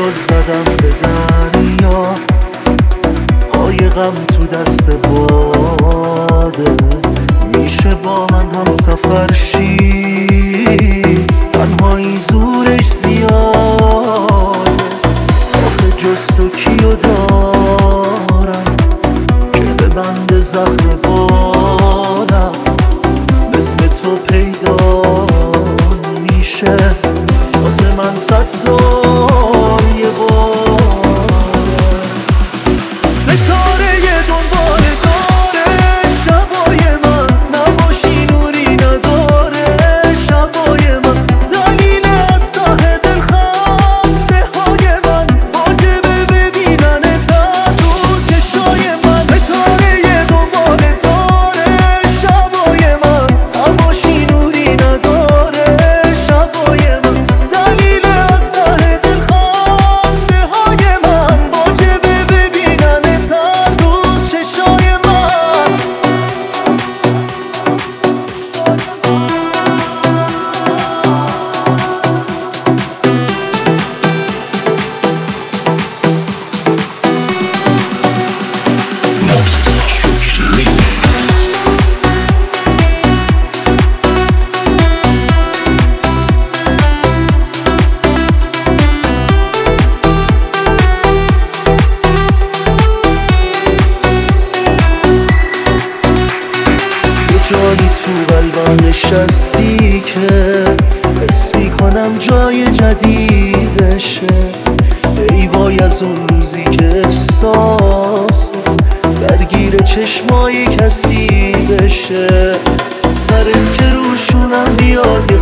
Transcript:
باز زدم به دریا، قایقم تو دست باده. میشه با من هم سفر شی، تنهایی زورش زیاده. آخه جز تو کیو دارم که به بند زخم بالم مثل تو پیدا میشه. واسه من 100 سال یه باره. ستاره دنبال داره شبای من، نباشی نوری نداره شبای من. دلیل از ته دل خنده های من، واجبه ببیننت تو چشای من. ستاره دنبال داره شبای من، نباشی نوری نداره شبای من. دلیل از ته دل خنده های من، واجبه ببیننت تو چشای من. جایی تو قلبم نشستی که حس میکنم جای جدیدشه. ای وای از اون روزی که احساس درگیر چشمای کسی بشه. سرت که روشونم بیاد